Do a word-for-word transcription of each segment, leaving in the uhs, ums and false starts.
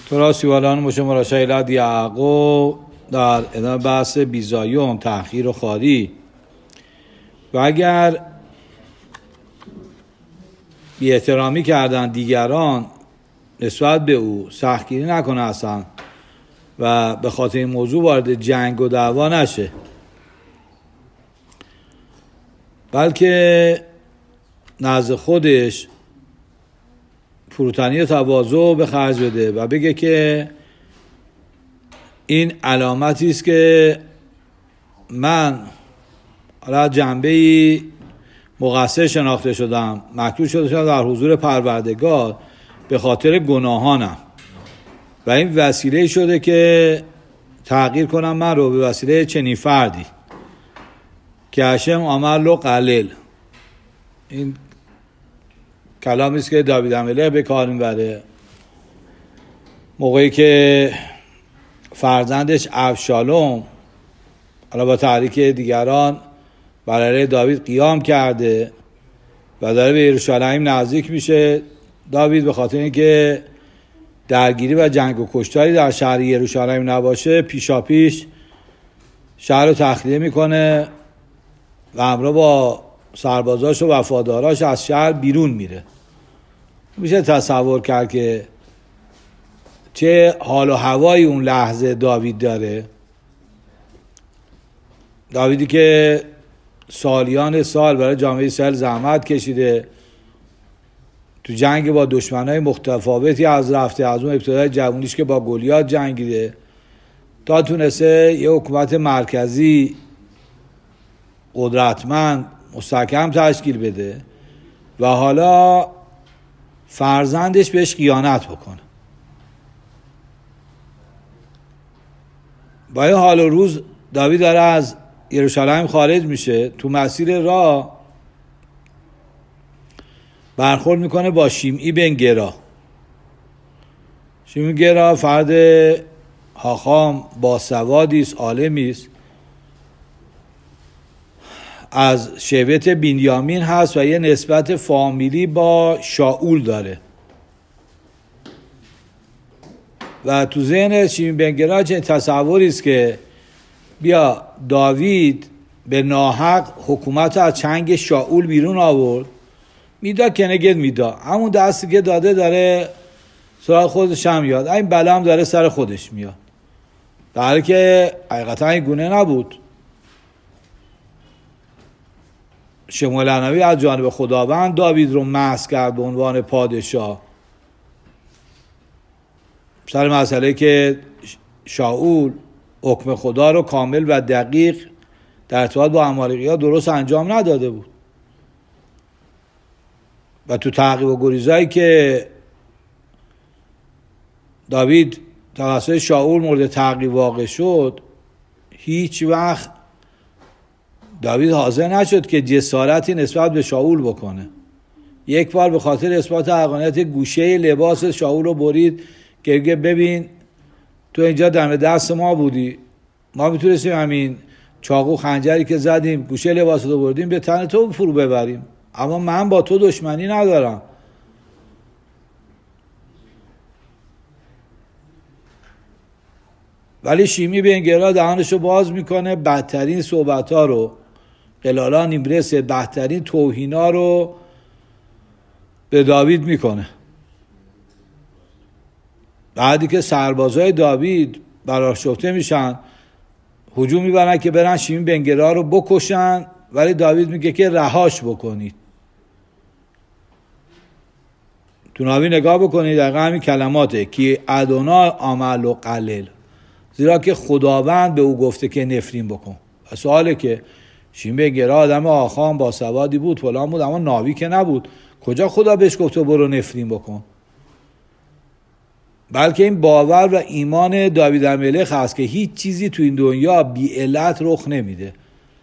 تورا سیوالان مشه مراشایلت یعقوب در ادامه بحث بیزایون تأخیر و خاری. و اگر بی احترامی کردن دیگران نسبت به او، سختگیری نکنه اصلا و به خاطر این موضوع وارد جنگ و دعوا نشه، بلکه نزد خودش فروتنی و تواضع به خرج بده و بگه که این علامتی است که من حالا جنبه‌ای مقصر شناخته شدم، مکروه شده شدم در حضور پروردگار به خاطر گناهانم و این وسیله شده که تغییر کنم من رو به وسیله چنین فردی که هشم عمل و قلیل. این کلامی است که داوید الملک به کار میبره موقعی که فرزندش ابشالوم حالا با تحریک دیگران برای داوید قیام کرده و داره به یروشالیم نزدیک میشه. داوید به خاطر اینکه درگیری و جنگ و کشتاری در شهر یروشالیم نباشه، پیشا پیش شهر رو تخلیه میکنه و همراه با سربازاش و وفاداراش از شهر بیرون میره. میشه تصور کرد که چه حال و هوایی اون لحظه داوید داره. داویدی که سالیان سال برای جامعه اسرائیل زحمت کشیده، تو جنگ با دشمنای متفاوتی از رفته، از اون ابتدای جوونیش که با گلیات جنگیده تا تونسته یه حکومت مرکزی قدرتمند مستحکم تشکیل بده و حالا فرزندش بهش خیانت بکنه. با این حال و روز داوید داره از یروشالیم خارج میشه، تو مسیر راه برخورد میکنه با شیمعی بن گرا. شیمعی گرا فرد حاخام باسوادی است، عالمی است، از شبت بنیامین هست و یه نسبت فامیلی با شاول داره و تو ذهن شیمعی بن گرا چه تصوری است که بیا داوید به ناحق حکومت از چنگ شاول بیرون آورد، میدا کنگد میدا، همون دستی که داده داره سراغ خودش هم میاد، این بلا هم داره سر خودش میاد، در حالی که حقیقتا این گونه نبود. شموئیل نبی از جانب خداوند داوید رو مسح کرد به عنوان پادشاه سر مسئله که شاول حکم خدا رو کامل و دقیق در ارتباط با عمالقی‌ها درست انجام نداده بود و تو تعقیب و گریزایی که داوید توسط شاول مورد تعقیب واقع شد، هیچ وقت داوید حاضر نشد که جسارتی نسبت به شاول بکنه. یک بار به خاطر اثبات حقانیت گوشه لباس شاول رو برید که ببین تو اینجا دم دست ما بودی، ما میتونستیم همین چاقو خنجری که زدیم گوشه لباس رو بردیم به تن تو فرو ببریم، اما من با تو دشمنی ندارم. ولی شیمی بن گرا دهانشو باز میکنه، بدترین صحبت ها رو، قلالا نیمرس، بدترین توهین ها رو به داوید میکنه. بعدی که سربازای داوید برآشفته میشن، هجوم میبرن که برن شیمی بن گرا رو بکشن، ولی داوید میگه که رهاش بکنید. تو ناوی نگاه بکنید، دقیقا همین کلماته که ادونا عمل و قلیل، زیرا که خداوند به او گفته که نفرین بکن. و سواله که شیمی بن گرا آدم آخام با سوادی بود، فلان بود، اما ناوی که نبود، کجا خدا بهش گفته برو نفرین بکن؟ بلکه این باور و ایمان داوید الملک هست که هیچ چیزی تو این دنیا بی علت رخ نمیده.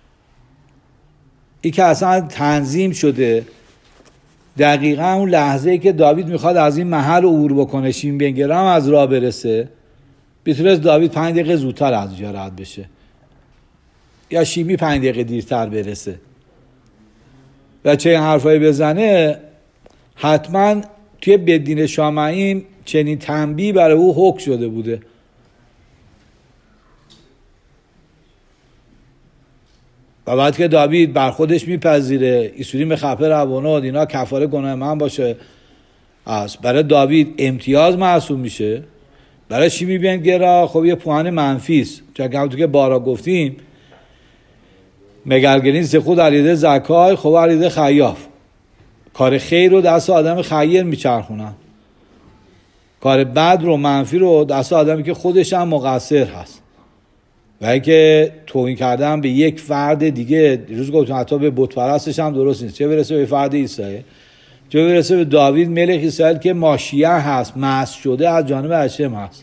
این که اصلا تنظیم شده دقیقا اون لحظه‌ای که داوید میخواد از این محل عبور بکنه، شیمی بن گرا هم از راه برسه، بتونست داوید پنج دقیقه زودتر از اونجا رد بشه یا شیمی پنج دقیقه دیرتر برسه و چه این حرفایی بزنه، حتما توی بدین شامعیم چنین تنبیه برای او حکم شده بوده. و بعد که داوید بر خودش میپذیره ایسوری مخفه روانات اینا کفاره گناه من باشه، از برای داوید امتیاز محسوب میشه. برای چی میبین گرا؟ خب یه پوان منفیست، چون همونطور که بارا گفتیم مگرگرین سخود علیده زکای، خب علیده خیاف، کار خیر رو دست آدم خیر میچرخونن، کار بد رو منفی رو دست آدمی که خودش هم مقصر هست. و اینکه توهین کردن به یک فرد دیگه، دیروز گفتم حتی به بت پرستش هم درست نیست، چه برسه به فرد عیسی، چه برسه به داوید ملک اسرائیل که ماشیه هست، مسح شده از جانب هشم هست.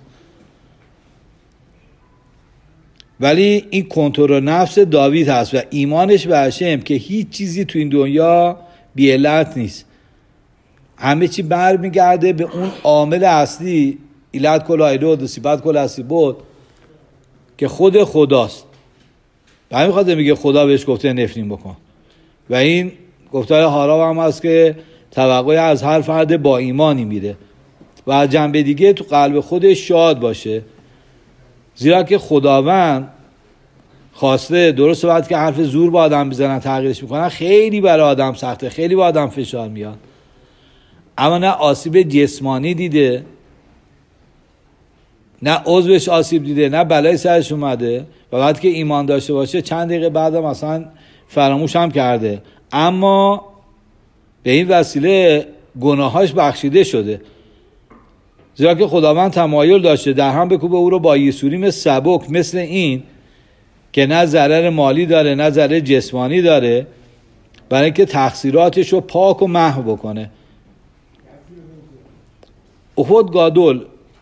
ولی این کنترل نفس داوید هست و ایمانش به هشم که هیچ چیزی تو این دنیا بی علت نیست، همه چی برمیگرده به اون عامل اصلی، علت کل ایلود و سیبت کل اصلی بود که خود خداست. و همین خاطر میگه خدا بهش گفته نفرین بکن. و این گفتار هارا هم هست که توقع از هر فرد با ایمانی میره و از جنبه دیگه تو قلب خودش شاد باشه، زیرا که خداوند خواسته. درسته وقتی که حرف زور با آدم بزنن تغییرش میکنن خیلی برای آدم سخته، خیلی با آدم فشار میاد، اما نه آسیب جسمانی دیده، نه عضوش آسیب دیده، نه بلای سرش اومده و وقتی که ایمان داشته باشه چند دقیقه بعدم اصلا فراموش هم کرده، اما به این وسیله گناهاش بخشیده شده، زیرا که خداوند تمایل داشته در هم بکوبه او رو با یسوعی سبک مثل این که نه ضرر مالی داره نه ضرر جسمانی داره، برای اینکه تقصیراتش رو پاک و محو بکنه. اخوت گادول.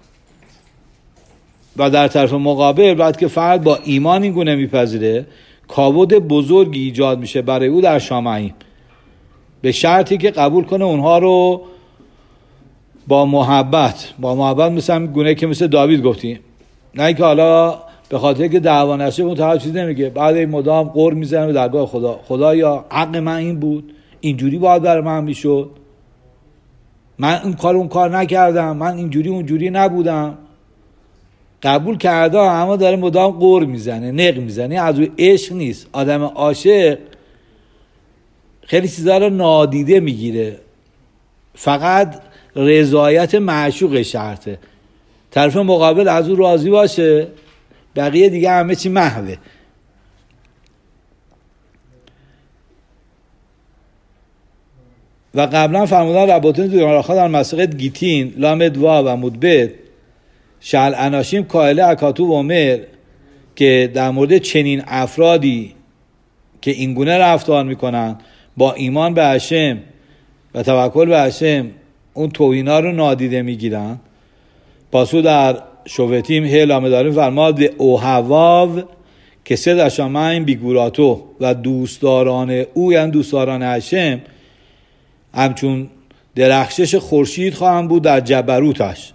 و در طرف مقابل بعد که فرد با ایمان این گونه میپذیره، کاوش بزرگی ایجاد میشه برای او در شامعیم، به شرطی که قبول کنه اونها رو با محبت با محبت مثل گونه که مثل داوید گفتیم، نه که حالا به خاطر که دعوا نشه اون طرف چیز نمیگه، بعد این مدام قر میزنه به درگاه خدا، خدایا حق من این بود، اینجوری باید برای من میشد، من این کار اون کار نکردم، من اینجوری اونجوری نبودم. قبول کرده اما داره مدام قر میزنه، نق میزنه، از او عشق نیست. آدم عاشق خیلی چیزا رو نادیده میگیره، فقط رضایت معشوق شرطه، طرف مقابل از او راضی باشه، بقیه دیگه همه چی محوه. و قبلا فرمودن رباطین دویان در مسیقت گیتین لامدوا و مدبت شل اناشیم کائله اکاتو و عمر که در مورد چنین افرادی که اینگونه رفتار میکنن با ایمان به هشم و توکل به هشم اون توهینا رو نادیده میگیرن. پاسو در شوفتیم هل آمداریم فرماد به اوهواو که سه دشامین بیگوراتو و دوستداران او یعنی دوستداران هشم همچون درخشش خورشید خواهم بود در جبروتش.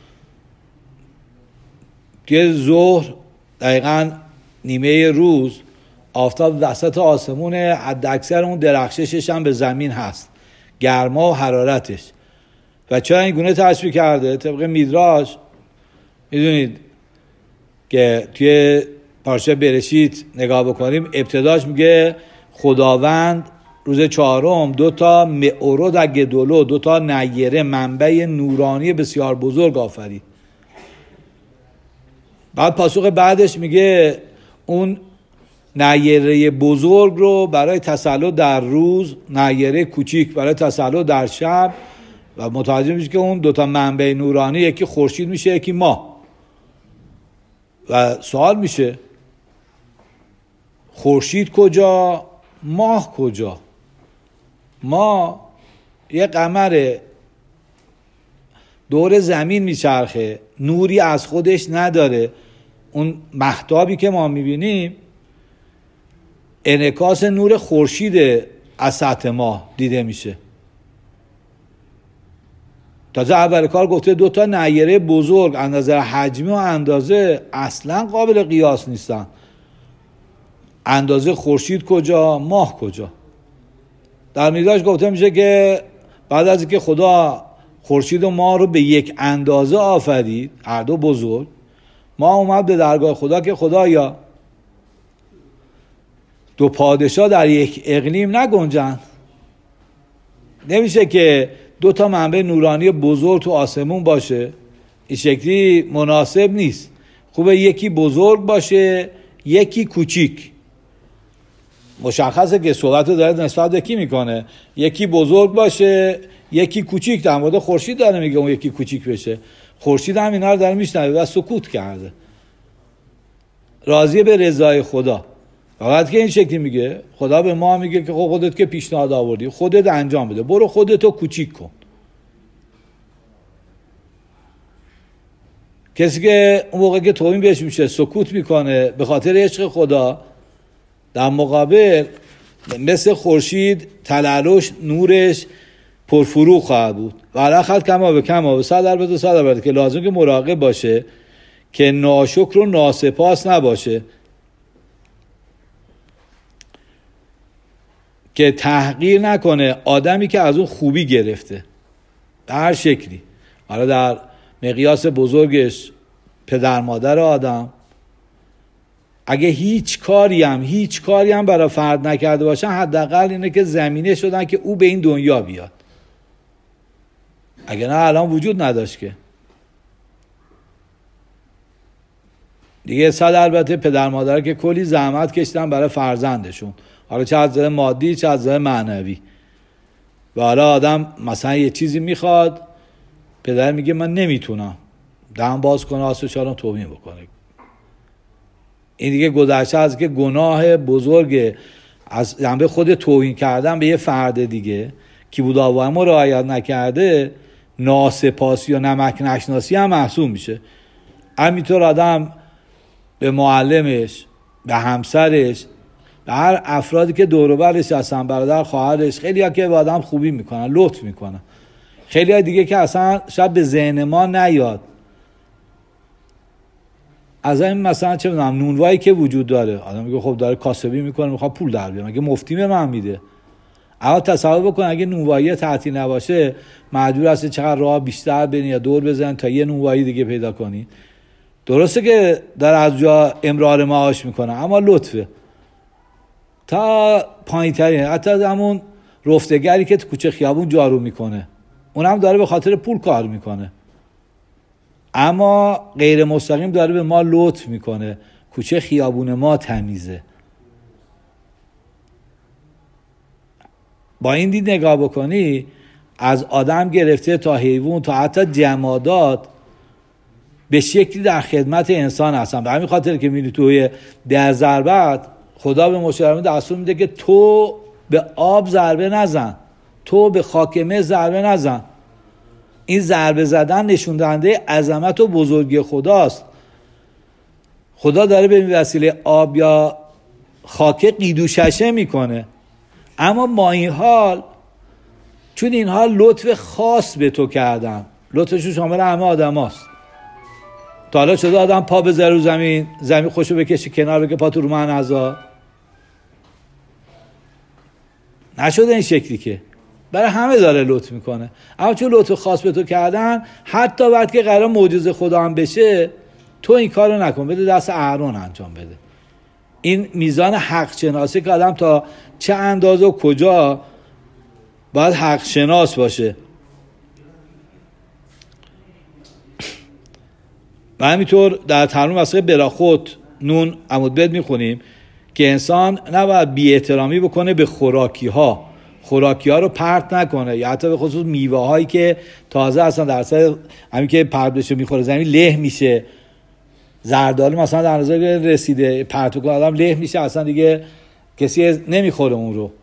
که ظهر دقیقا نیمه روز آفتاب وسط آسمونه، حد اکثر اون درخششش هم به زمین هست، گرما و حرارتش. و چرا این گونه تشبیه کرده؟ طبق میدراش میدونید که توی پارچه برشیت نگاه بکنیم، ابتداش میگه خداوند روز چهارم دو تا معرود گدولو، دو تا نیره منبع نورانی بسیار بزرگ آفرید. بعد پاسخ بعدش میگه اون نیره بزرگ رو برای تسلط در روز، نیره کوچیک برای تسلط در شب، و متوجه میشه که اون دوتا منبع نورانی یکی خورشید میشه یکی ماه. و سوال میشه خورشید کجا ماه کجا؟ ما یه قمر دور زمین میچرخه، نوری از خودش نداره، اون مهتابی که ما میبینیم انعکاس نور خورشید از سطح ماه دیده میشه. تازه اول کار گفته دوتا نیره بزرگ از نظر حجمی و اندازه اصلا قابل قیاس نیستن، اندازه خورشید کجا ماه کجا. در میراث گفته میشه که بعد از اینکه خدا خورشید و ماه رو به یک اندازه آفرید، هر دو بزرگ. ما اومد به درگاه خدا که خدایا دو پادشاه در یک اقلیم نگنجن. نمیشه که دو تا منبع نورانی بزرگ تو آسمون باشه، این شکلی مناسب نیست. خوبه یکی بزرگ باشه یکی کوچیک. مشخصه که صحبت رو داره نسبت به کی میکنه، یکی بزرگ باشه یکی کوچیک. در مورد خورشید داره میگه اون یکی کوچیک بشه. خورشید هم اینا رو داره میشنوه و سکوت کرده، راضی به رضای خدا. فقط که این شکلی میگه، خدا به ما میگه که خودت که پیشنهاد آوردی خودت انجام بده، برو خودتو کوچیک کن. کسی که اون موقع که توهین بهش میشه سکوت میکنه به خاطر عشق خدا، در مقابل مثل خورشید تلالش نورش پرفروغ خواهد بود. و علا خلق کما به کما به صد البته صد البته که لازم که مراقب باشه که ناشکر و ناسپاس نباشه، که تحقیر نکنه آدمی که از اون خوبی گرفته به هر شکلی. حالا در مقیاس بزرگش پدر مادر آدم، اگه هیچ کاری هم هیچ کاری هم برای فرد نکرده باشن، حداقل اینه که زمینه شدن که او به این دنیا بیاد. اگه نه الان وجود نداشت که دیگه. صد البته پدر مادر که کلی زحمت کشیدن برای فرزندشون، حالا چه از نظر مادی چه از نظر معنوی. و حالا آدم مثلا یه چیزی میخواد، پدر میگه من نمیتونم، دم باز کنه آسو چارم توهین بکنه. این دیگه گذشته از که گناه بزرگ از جنبه خود توهین کردن به یه فرد دیگه که بود آوام رو رعایت نکرده، ناسپاسی و نمک نشناسی هم محسوب میشه. همینطور آدم به معلمش، به همسرش، به هر افرادی که دور و برش هستن، برادر خواهرش، خیلی ها که به آدم خوبی میکنن، لطف میکنن. خیلی ها دیگه که اصلا شاید به ذهن ما نیاد. از این مثلا چه میدونم نونوایی که وجود داره، آدم میگه خب داره کاسبی میکنه میخواد پول در بیاره، مگه مفتی به من میده؟ اما تصور بکن اگه نونوایی تعطیل نباشه، مجبور هستی چقدر راه بیشتر برین یا دور بزن تا یه نونوایی دیگه پیدا کنی. درسته که داره از جا امرار معاش میکنه، اما لطفه تا پایین ترین، حتی همون رفتگری که تو کوچه خیابون جارو میکنه اونم داره به خاطر پول کار میکنه، اما غیر مستقیم داره به ما لطف میکنه. کوچه خیابون ما تمیزه. با این دید نگاه بکنی، از آدم گرفته تا حیوان تا حتی جمادات به شکلی در خدمت انسان هستن. به همین خاطر که میبینی توی ده ضربت خدا به مشاوران دستور میده که تو به آب ضربه نزن، تو به خاکمه ضربه نزن. این ضربه زدن نشون دهنده عظمت و بزرگی خداست. خدا داره به وسیله آب یا خاک قیدوششه میکنه، اما با این حال چون اینها لطف خاص به تو کردن، لطفشون شامل همه آدم هاست. تا حالا شده آدم پا بذاره رو زمین، زمین خوشو بکشی کنار بگه پا تو رو من ازا؟ نشده این شکلی که برای همه داره لطف میکنه. اما چون لطف خاص به تو کردن، حتی وقتی که قرار معجزه خدا هم بشه، تو این کارو نکن، بده دست اهرون انجام بده. این میزان حق شناسی که آدم تا چه اندازه و کجا باید حق شناس باشه. و همینطور در ترنم واسه بلاخوت نون عمودبد میخونیم که انسان نباید بی احترامی بکنه به خوراکی ها، خوراکی ها رو پرت نکنه، یا حتی به خصوص میوه هایی که تازه هستن، در اصل همین که پرت بشه میخوره زمین له میشه. زردالو مثلا در نظر رسیده پرت کنه آدم له میشه، اصلا دیگه کسی نمیخوره اون رو.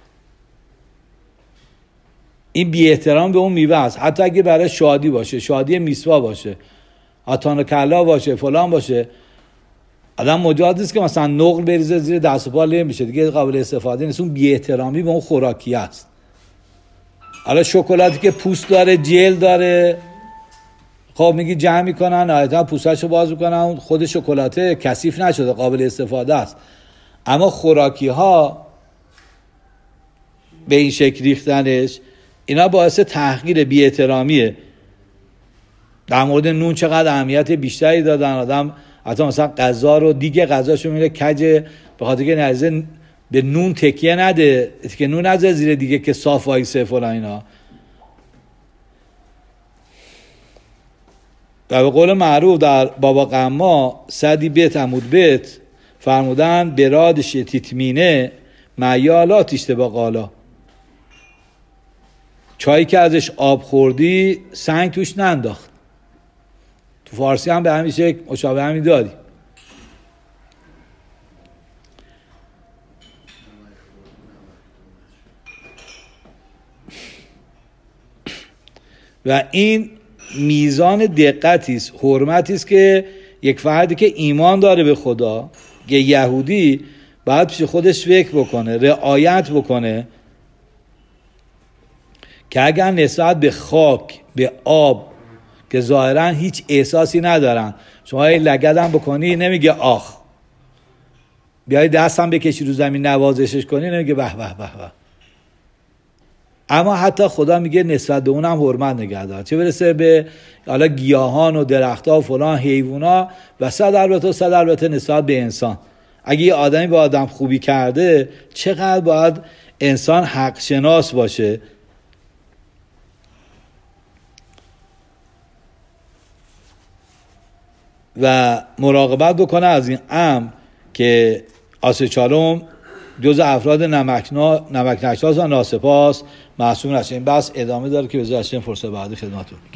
این بی احترام به اون میوه است. حتی اگه برای شادی باشه، شادی میسوا باشه، آتان و کلا باشه، فلان باشه، آدم مجاز نیست که مثلا نقل بریزه زیر دست و پا له میشه، دیگه قابل استفاده نیست. اون بی احترامی به اون خوراکی است. حالا شکلاتی که پوست داره، جل داره، خب میگی جمع میکنن، نهایتا پوستشو باز میکنن، خود شکلاته کثیف نشده، قابل استفاده است. اما خوراکی ها به این شکل ریختنش، اینا باعث تحقیر بی احترامیه. در مورد نون چقدر اهمیت بیشتری دادن، آدم حتی مثلا غذا رو دیگه غذاشو میره کجه به خاطر که نریزه به نون تکیه نده که نون نذاره زیر دیگه که صاف وایسه فلان اینا. و به قول معروف در بابا قما صدی بیت عمود بیت فرمودن برادش تیتمینه معیالات اشتباه قالا، چایی که ازش آب خوردی سنگ توش ننداخت. تو فارسی هم به همین شکل مشابه همین داری. و این میزان دقتی است، حرمتی است که یک فردی که ایمان داره به خدا، که یهودی باید پیش خودش فکر بکنه، رعایت بکنه که اگر نسبت به خاک، به آب که ظاهرا هیچ احساسی ندارن، شما این لگدم بکنی نمیگه آخ، بیای دستم بکشی رو زمین نوازشش کنی نمیگه به به به به. اما حتی خدا میگه نسبت به اونم حرمت نگه دار، چه برسه به حالا گیاهان و درختها و فلان حیوونا و صد البته و صد البته نسبت به انسان. اگه یه آدمی به آدم خوبی کرده چقدر باید انسان حق شناس باشه. و مراقبت بکنه از این امر که آسچالوم جز افراد نمک نشناس و ناسپاس محسوب نشه. این بحث ادامه داره که بذارشیم فرصت بعدی خدمتتون.